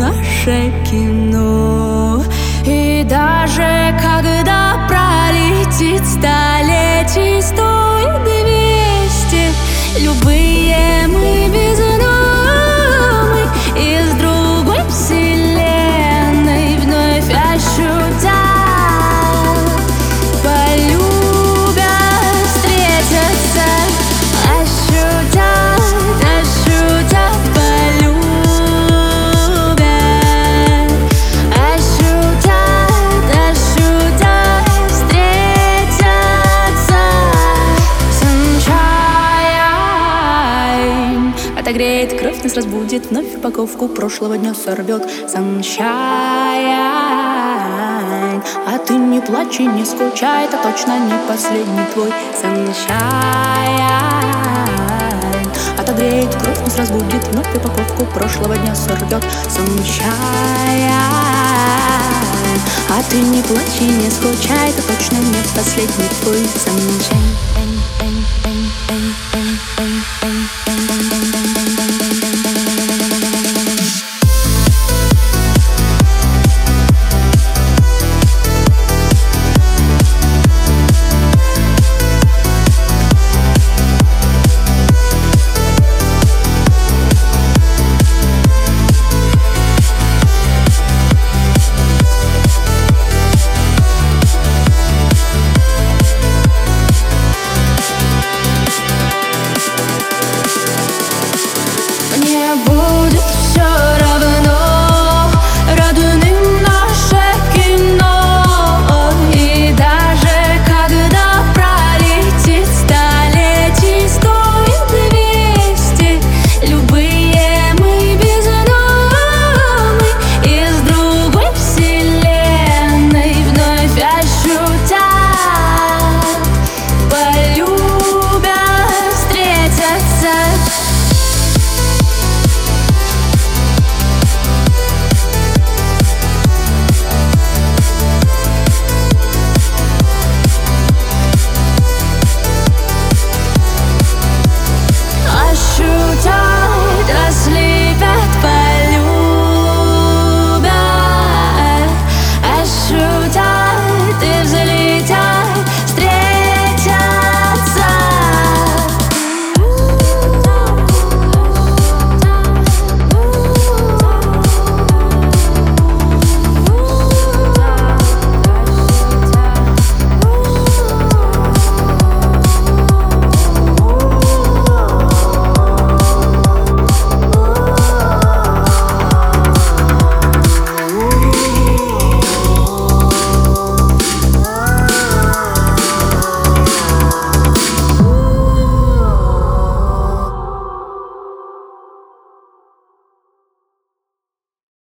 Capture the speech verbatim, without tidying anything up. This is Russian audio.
наше кино. И даже когда пролетит столетий сто и двести, любые мы бездомы из другой вселенной вновь ощутя, полюбят, встретятся, ощутят, ощутят, полюбят, ощутят, ощутят, встретятся. Sunshine отогреет кровь, нас разбудит, вновь упаковку прошлого дня сорвет. Sunshine, а ты не плачь и не скучай, это точно не последний твой. Sunshine отогреет кровь, нас разбудит, вновь упаковку прошлого дня сорвет. Sunshine, а ты не плачь и не скучай, это точно не последний твой. Sunshine.